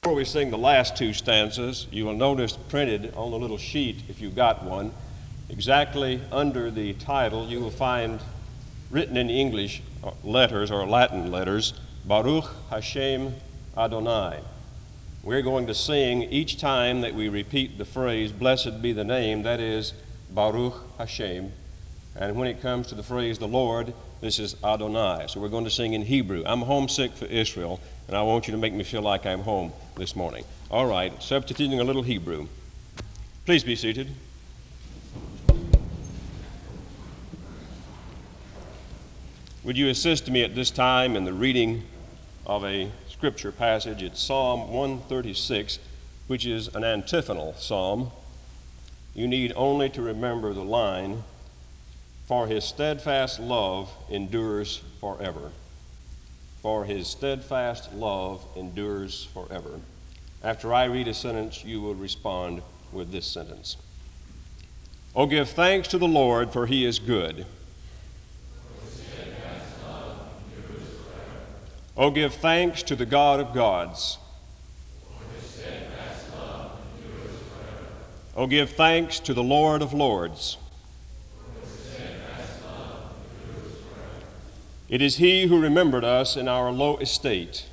Before we sing the last two stanzas, you will notice printed on the little sheet, if you've got one, exactly under the title, you will find written in English letters or Latin letters, Baruch Hashem Adonai. We're going to sing each time that we repeat the phrase, blessed be the name, that is Baruch Hashem. And when it comes to the phrase, the Lord, this is Adonai. So we're going to sing in Hebrew. I'm homesick for Israel, and I want you to make me feel like I'm home this morning. All right, substituting a little Hebrew. Please be seated. Would you assist me at this time in the reading of a scripture passage? It's Psalm 136, which is an antiphonal psalm. You need only to remember the line, for his steadfast love endures forever. For his steadfast love endures forever. After I read a sentence, you will respond with this sentence. Oh, give thanks to the Lord, for he is good. Oh, give thanks to the God of gods. Oh, give thanks to the Lord of lords. It is he who remembered us in our low estate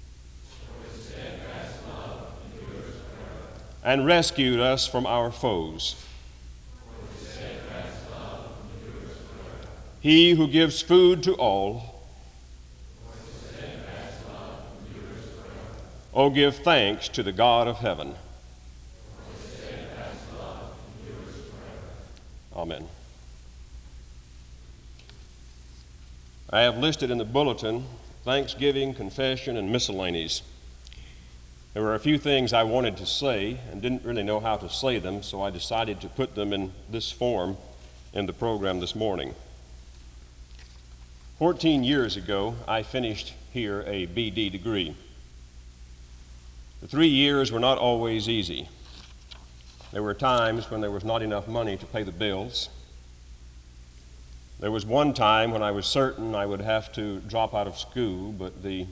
and rescued us from our foes. He who gives food to all. Oh, give thanks to the God of heaven. Amen. I have listed in the bulletin Thanksgiving, confession, and miscellanies. There were a few things I wanted to say and didn't really know how to say them, so I decided to put them in this form in the program this morning. 14 years ago, I finished here a BD degree. The 3 years were not always easy. There were times when there was not enough money to pay the bills. There was one time when I was certain I would have to drop out of school, but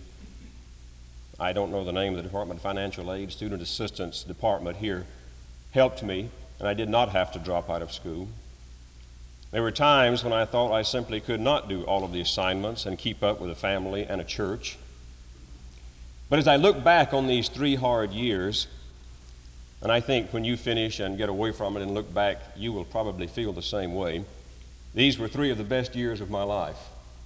I don't know the name of the Department of Financial Aid, Student Assistance Department here helped me, and I did not have to drop out of school. There were times when I thought I simply could not do all of the assignments and keep up with a family and a church. But as I look back on these 3 hard years, and I think when you finish and get away from it and look back, you will probably feel the same way. These were 3 of the best years of my life.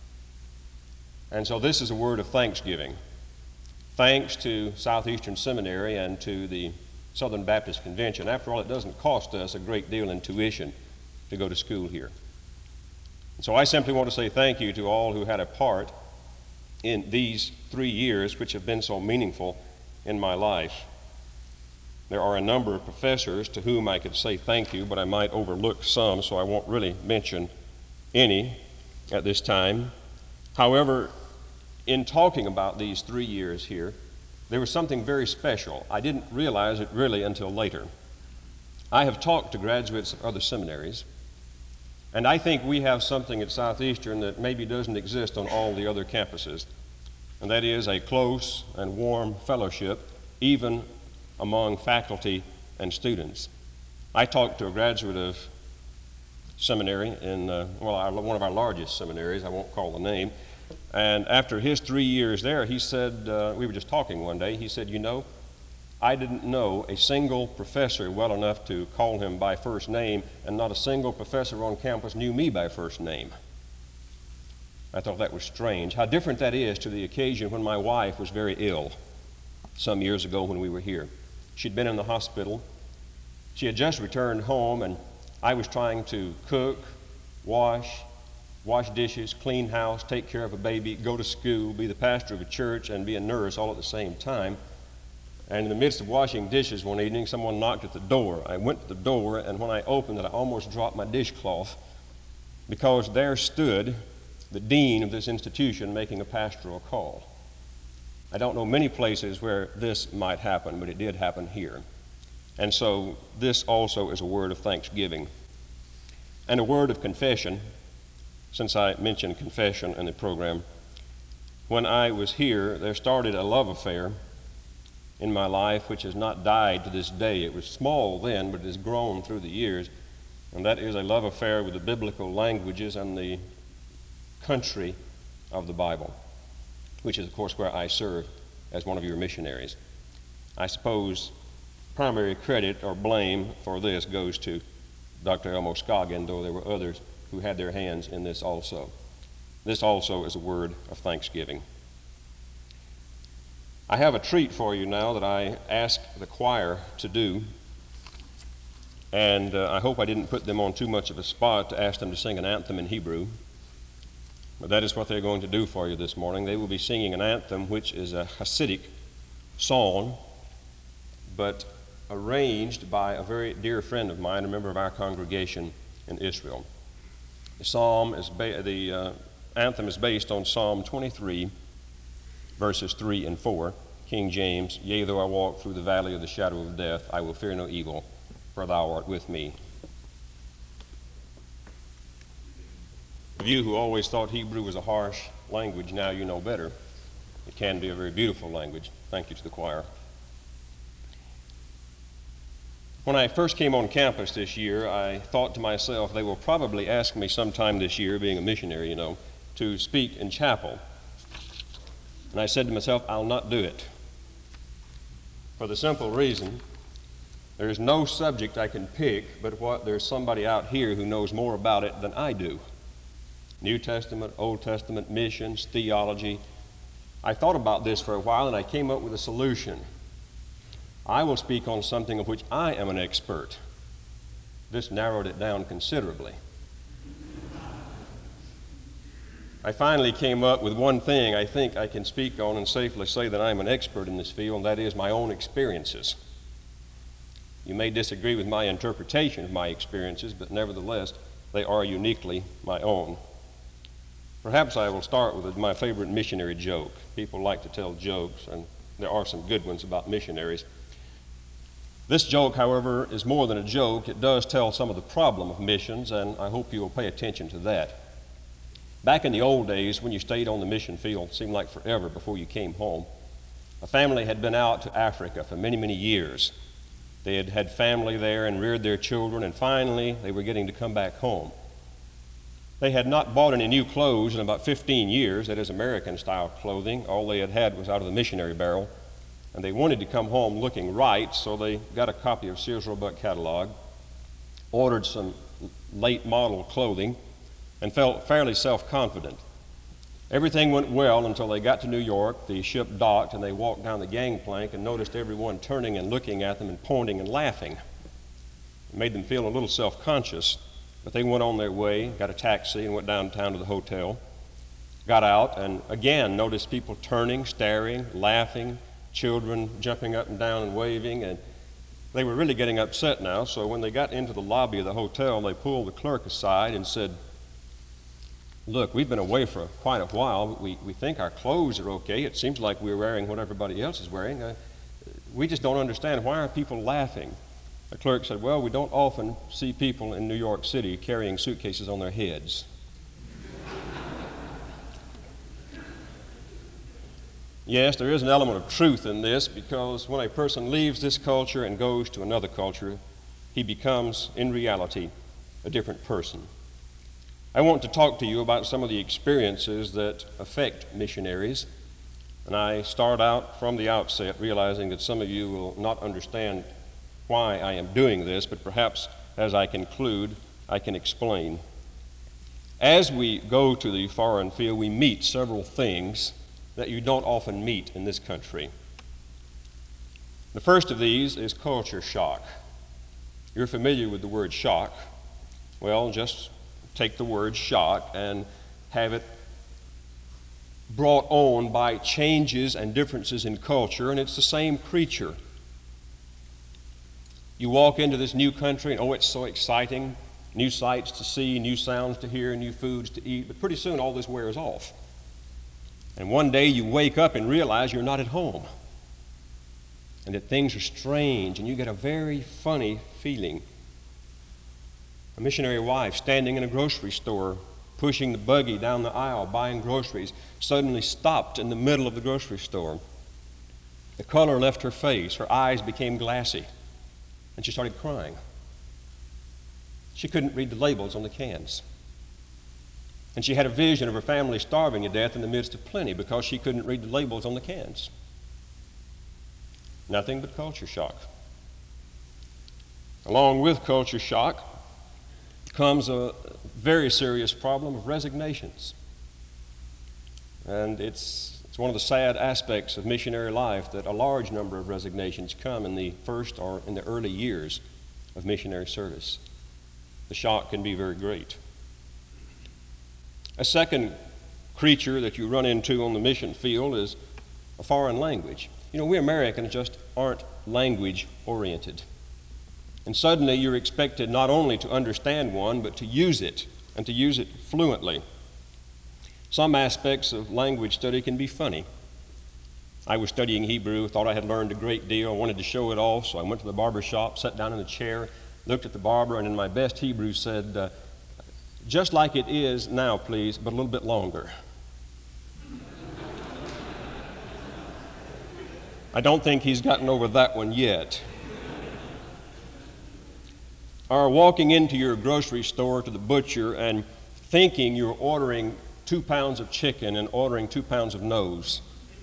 And so this is a word of thanksgiving. Thanks to Southeastern Seminary and to the Southern Baptist Convention. After all, it doesn't cost us a great deal in tuition to go to school here. And so I simply want to say thank you to all who had a part in these 3 years which have been so meaningful in my life. There are a number of professors to whom I could say thank you, but I might overlook some, so I won't really mention any at this time. However, in talking about these 3 years here, there was something very special. I didn't realize it really until later. I have talked to graduates of other seminaries, and I think we have something at Southeastern that maybe doesn't exist on all the other campuses, and that is a close and warm fellowship, even among faculty and students. I talked to a graduate of seminary in, one of our largest seminaries, I won't call the name, and after his 3 years there, he said, we were just talking one day, he said, I didn't know a single professor well enough to call him by first name, and not a single professor on campus knew me by first name. I thought that was strange. How different that is to the occasion when my wife was very ill some years ago when we were here. She'd been in the hospital. She had just returned home, and I was trying to cook, wash dishes, clean house, take care of a baby, go to school, be the pastor of a church, and be a nurse all at the same time. And in the midst of washing dishes one evening, someone knocked at the door. I went to the door, and when I opened it, I almost dropped my dishcloth because there stood the dean of this institution making a pastoral call. I don't know many places where this might happen, but it did happen here. And so this also is a word of thanksgiving and a word of confession, since I mentioned confession in the program. When I was here, there started a love affair in my life which has not died to this day. It was small then, but it has grown through the years, and that is a love affair with the biblical languages and the country of the Bible, which is, of course, where I serve as one of your missionaries. I suppose primary credit or blame for this goes to Dr. Elmo Scoggin, though there were others who had their hands in this also. This also is a word of thanksgiving. I have a treat for you now that I asked the choir to do, and I hope I didn't put them on too much of a spot to ask them to sing an anthem in Hebrew, but that is what they're going to do for you this morning. They will be singing an anthem which is a Hasidic song, but arranged by a very dear friend of mine, a member of our congregation in Israel. The anthem is based on Psalm 23, verses 3 and 4, King James. Yea, though I walk through the valley of the shadow of death, I will fear no evil, for thou art with me. For you who always thought Hebrew was a harsh language, now you know better. It can be a very beautiful language. Thank you to the choir. When I first came on campus this year, I thought to myself, they will probably ask me sometime this year, being a missionary, to speak in chapel. And I said to myself, I'll not do it. For the simple reason, there's no subject I can pick but there's somebody out here who knows more about it than I do. New Testament, Old Testament, missions, theology. I thought about this for a while and I came up with a solution. I will speak on something of which I am an expert. This narrowed it down considerably. I finally came up with one thing I think I can speak on and safely say that I'm an expert in this field, and that is my own experiences. You may disagree with my interpretation of my experiences, but nevertheless, they are uniquely my own. Perhaps I will start with my favorite missionary joke. People like to tell jokes, and there are some good ones about missionaries. This joke, however, is more than a joke. It does tell some of the problem of missions, and I hope you will pay attention to that. Back in the old days, when you stayed on the mission field, it seemed like forever before you came home. A family had been out to Africa for many, many years. They had had family there and reared their children, and finally they were getting to come back home. They had not bought any new clothes in about 15 years, that is American-style clothing. All they had had was out of the missionary barrel, and they wanted to come home looking right, so they got a copy of Sears Roebuck catalog, ordered some late model clothing, and felt fairly self-confident. Everything went well until they got to New York. The ship docked, and they walked down the gangplank and noticed everyone turning and looking at them and pointing and laughing. It made them feel a little self-conscious, but they went on their way, got a taxi, and went downtown to the hotel. Got out, and again noticed people turning, staring, laughing, children jumping up and down and waving, and they were really getting upset now. So when they got into the lobby of the hotel, they pulled the clerk aside and said, "Look, we've been away for quite a while. We think our clothes are okay. It seems like we're wearing what everybody else is wearing. We just don't understand. Why are people laughing?" The clerk said, "Well, we don't often see people in New York City carrying suitcases on their heads." Yes, there is an element of truth in this, because when a person leaves this culture and goes to another culture, he becomes, in reality, a different person. I want to talk to you about some of the experiences that affect missionaries, and I start out from the outset realizing that some of you will not understand why I am doing this, but perhaps as I conclude, I can explain. As we go to the foreign field, we meet several things that you don't often meet in this country. The first of these is culture shock. You're familiar with the word shock. Well, just take the word shock and have it brought on by changes and differences in culture, and it's the same creature. You walk into this new country and, oh, it's so exciting. New sights to see, new sounds to hear, new foods to eat, but pretty soon all this wears off. And one day you wake up and realize you're not at home, and that things are strange, and you get a very funny feeling. A missionary wife standing in a grocery store, pushing the buggy down the aisle, buying groceries, suddenly stopped in the middle of the grocery store. The color left her face, her eyes became glassy, and she started crying. She couldn't read the labels on the cans. And she had a vision of her family starving to death in the midst of plenty because she couldn't read the labels on the cans. Nothing but culture shock. Along with culture shock comes a very serious problem of resignations. And it's one of the sad aspects of missionary life that a large number of resignations come in the first or in the early years of missionary service. The shock can be very great. A second creature that you run into on the mission field is a foreign language. You know, we Americans just aren't language oriented. And suddenly you're expected not only to understand one, but to use it, and to use it fluently. Some aspects of language study can be funny. I was studying Hebrew, thought I had learned a great deal, wanted to show it off, so I went to the barber shop, sat down in the chair, looked at the barber, and in my best Hebrew said, "Just like it is now, please, but a little bit longer." I don't think he's gotten over that one yet. Or walking into your grocery store to the butcher and thinking you're ordering 2 pounds of chicken and ordering 2 pounds of nose.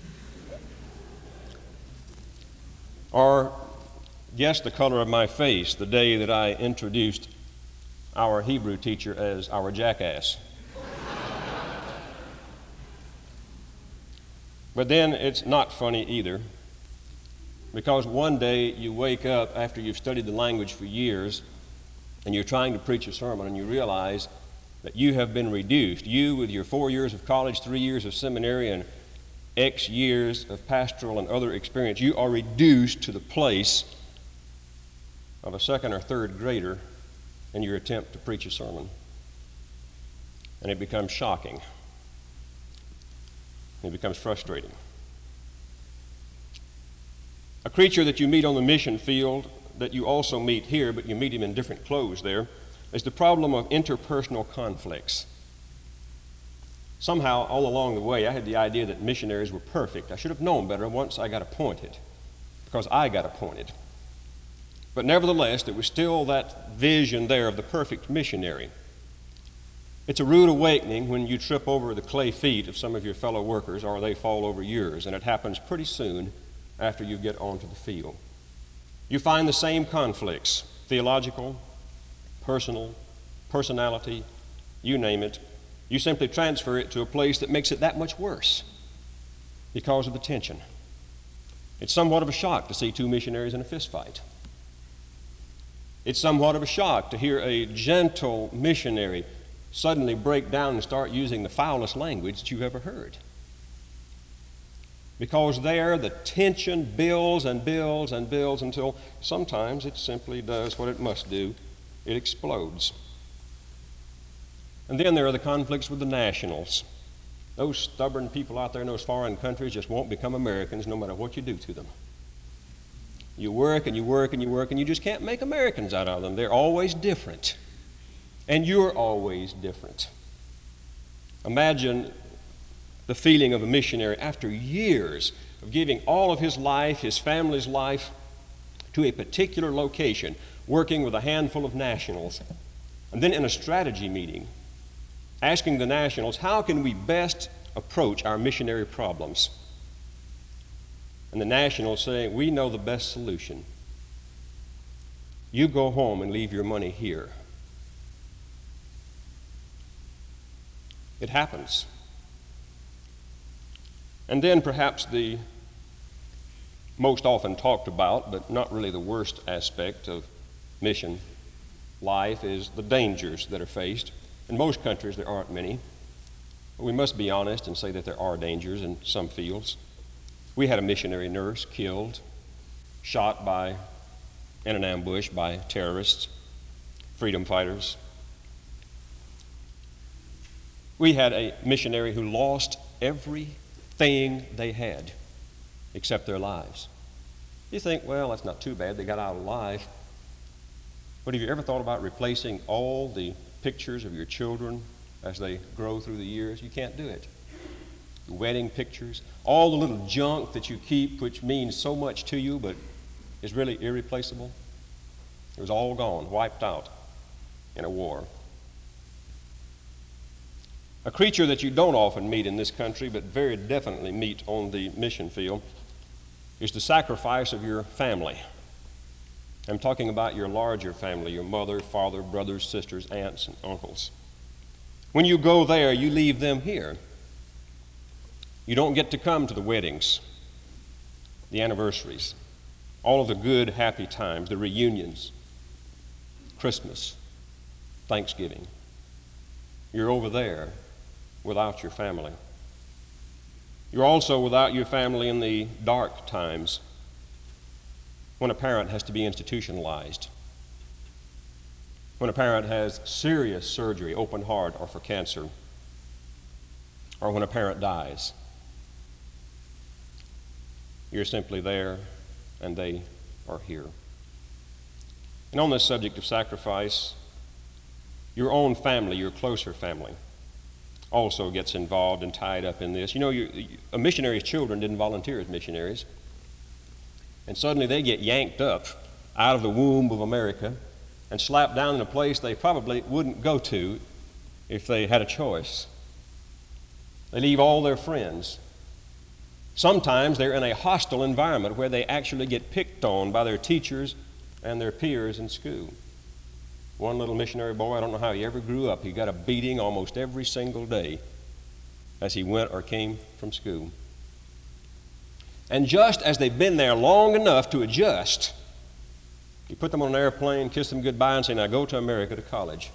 Or guess the color of my face the day that I introduced our Hebrew teacher as our jackass. But then it's not funny either, because one day you wake up after you've studied the language for years and you're trying to preach a sermon and you realize that you have been reduced. You, with your 4 years of college, 3 years of seminary, and X years of pastoral and other experience, you are reduced to the place of a second or third grader in your attempt to preach a sermon. And it becomes shocking. It becomes frustrating. A creature that you meet on the mission field, that you also meet here, but you meet him in different clothes there, is the problem of interpersonal conflicts. Somehow, all along the way, I had the idea that missionaries were perfect. I should have known better once I got appointed, because I got appointed. But nevertheless, there was still that vision there of the perfect missionary. It's a rude awakening when you trip over the clay feet of some of your fellow workers or they fall over yours, and it happens pretty soon after you get onto the field. You find the same conflicts, theological, personal, personality, you name it. You simply transfer it to a place that makes it that much worse because of the tension. It's somewhat of a shock to see two missionaries in a fist fight. It's somewhat of a shock to hear a gentle missionary suddenly break down and start using the foulest language that you've ever heard. Because there, the tension builds and builds and builds until sometimes it simply does what it must do. It explodes. And then there are the conflicts with the nationals. Those stubborn people out there in those foreign countries just won't become Americans no matter what you do to them. You work and you work and you work and you just can't make Americans out of them. They're always different. And you're always different. Imagine the feeling of a missionary after years of giving all of his life, his family's life, to a particular location, working with a handful of nationals, and then in a strategy meeting, asking the nationals, how can we best approach our missionary problems? And the nationals saying, we know the best solution. You go home and leave your money here. It happens. And then perhaps the most often talked about, but not really the worst aspect of mission life is the dangers that are faced. In most countries there aren't many, but we must be honest and say that there are dangers in some fields. We had a missionary nurse killed, shot in an ambush by terrorists, freedom fighters. We had a missionary who lost everything they had except their lives. You think, well, that's not too bad, they got out alive. But have you ever thought about replacing all the pictures of your children as they grow through the years? You can't do it. your wedding pictures, all the little junk that you keep which means so much to you but is really irreplaceable. It was all gone, wiped out in a war. A creature that you don't often meet in this country but very definitely meet on the mission field is the sacrifice of your family. I'm talking about your larger family, your mother, father, brothers, sisters, aunts, and uncles. When you go there, you leave them here. You don't get to come to the weddings, the anniversaries, all of the good, happy times, the reunions, Christmas, Thanksgiving. You're over there without your family. You're also without your family in the dark times when a parent has to be institutionalized, when a parent has serious surgery, open heart or for cancer, or when a parent dies. You're simply there and they are here. And on this subject of sacrifice, your own family, your closer family, also gets involved and tied up in this. You know, a missionary's children didn't volunteer as missionaries. And suddenly they get yanked up out of the womb of America and slapped down in a place they probably wouldn't go to if they had a choice. They leave all their friends. Sometimes they're in a hostile environment where they actually get picked on by their teachers and their peers in school. One little missionary boy, I don't know how he ever grew up, he got a beating almost every single day as he went or came from school. And just as they've been there long enough to adjust, you put them on an airplane, kiss them goodbye, and say, now go to America to college.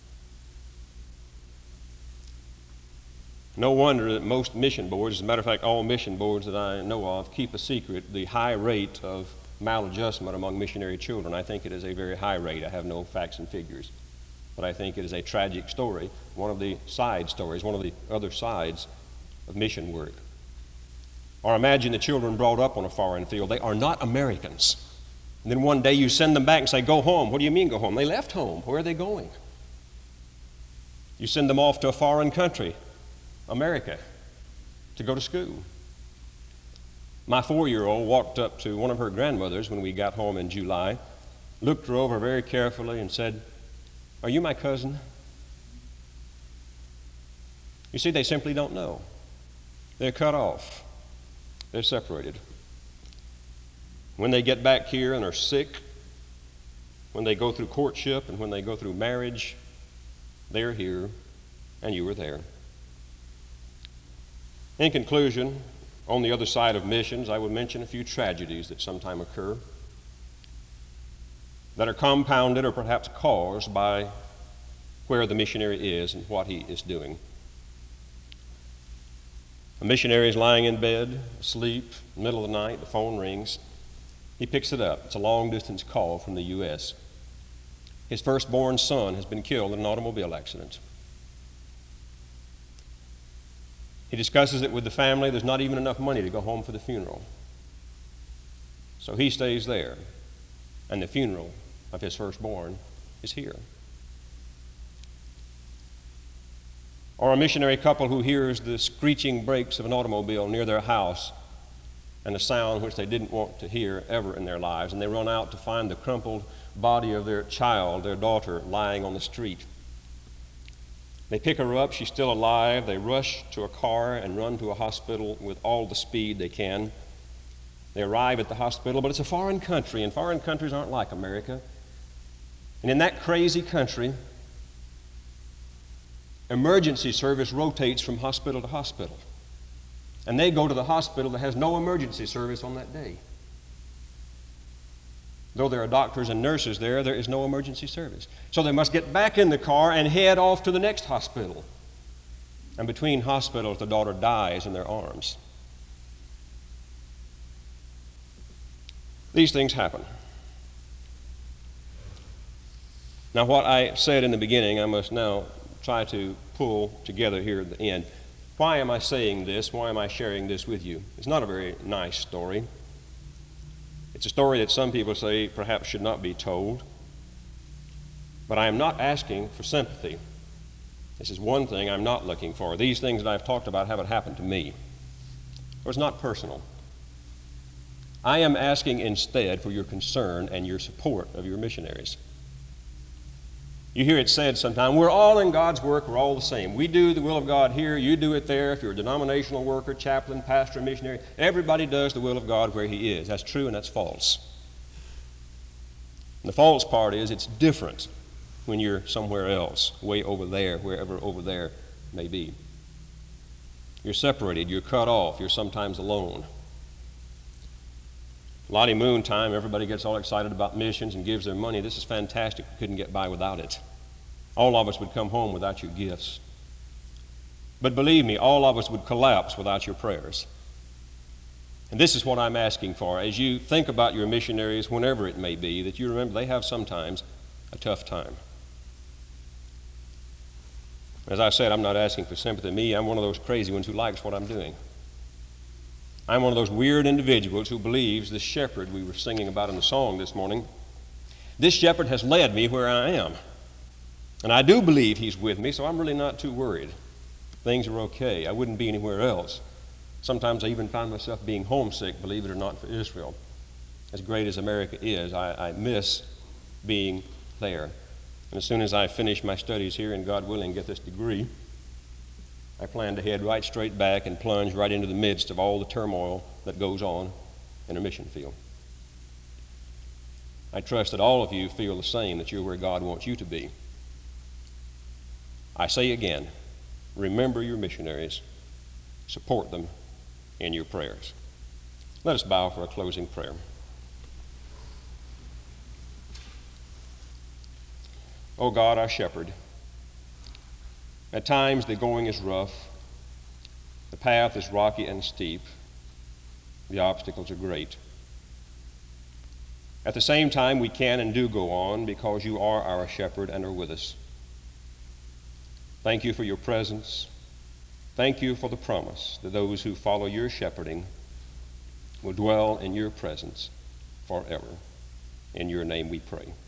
No wonder that most mission boards, as a matter of fact, all mission boards that I know of, keep a secret the high rate of maladjustment among missionary children. I think it is a very high rate. I have no facts and figures. But I think it is a tragic story, one of the side stories, one of the other sides of mission work. Or imagine the children brought up on a foreign field. They are not Americans. And then one day you send them back and say, go home. What do you mean go home? They left home. Where are they going? You send them off to a foreign country, America, to go to school. My 4-year-old walked up to one of her grandmothers when we got home in July, looked her over very carefully and said, are you my cousin? You see, they simply don't know. They're cut off. They're separated. When they get back here and are sick, when they go through courtship and when they go through marriage, they're here and you were there. In conclusion, on the other side of missions, I would mention a few tragedies that sometimes occur that are compounded or perhaps caused by where the missionary is and what he is doing. A missionary is lying in bed, asleep, middle of the night, the phone rings. He picks it up. It's a long-distance call from the U.S. His firstborn son has been killed in an automobile accident. He discusses it with the family. There's not even enough money to go home for the funeral. So he stays there, and the funeral of his firstborn is here. Or a missionary couple who hears the screeching brakes of an automobile near their house and a sound which they didn't want to hear ever in their lives, and they run out to find the crumpled body of their child, their daughter, lying on the street. They pick her up. She's still alive. They rush to a car and run to a hospital with all the speed they can. They arrive at the hospital, but it's a foreign country, and foreign countries aren't like America. And in that crazy country, emergency service rotates from hospital to hospital. And they go to the hospital that has no emergency service on that day. Though there are doctors and nurses there, there is no emergency service. So they must get back in the car and head off to the next hospital. And between hospitals, the daughter dies in their arms. These things happen. Now, what I said in the beginning, I must now try to pull together here at the end. Why am I saying this? Why am I sharing this with you? It's not a very nice story. It's a story that some people say perhaps should not be told. But I am not asking for sympathy. This is one thing I'm not looking for. These things that I've talked about haven't happened to me. or it's not personal. I am asking instead for your concern and your support of your missionaries. You hear it said sometimes, we're all in God's work, we're all the same. We do the will of God here, you do it there. If you're a denominational worker, chaplain, pastor, missionary, everybody does the will of God where he is. That's true and that's false. And the false part is it's different when you're somewhere else, way over there, wherever over there may be. You're separated, you're cut off, you're sometimes alone. Lottie Moon time, everybody gets all excited about missions and gives their money. This is fantastic. We couldn't get by without it. All of us would come home without your gifts. But believe me, all of us would collapse without your prayers. And this is what I'm asking for. As you think about your missionaries, whenever it may be, that you remember they have sometimes a tough time. As I said, I'm not asking for sympathy. Me, I'm one of those crazy ones who likes what I'm doing. I'm one of those weird individuals who believes this shepherd we were singing about in the song this morning, this shepherd has led me where I am. And I do believe he's with me, so I'm really not too worried. Things are okay. I wouldn't be anywhere else. Sometimes I even find myself being homesick, believe it or not, for Israel. As great as America is, I miss being there. And as soon as I finish my studies here and God willing get this degree, I plan to head right straight back and plunge right into the midst of all the turmoil that goes on in a mission field. I trust that all of you feel the same, that you're where God wants you to be. I say again, remember your missionaries, support them in your prayers. Let us bow for a closing prayer. Oh God, our shepherd, at times the going is rough, the path is rocky and steep, the obstacles are great. At the same time, we can and do go on because you are our shepherd and are with us. Thank you for your presence. Thank you for the promise that those who follow your shepherding will dwell in your presence forever. In your name we pray.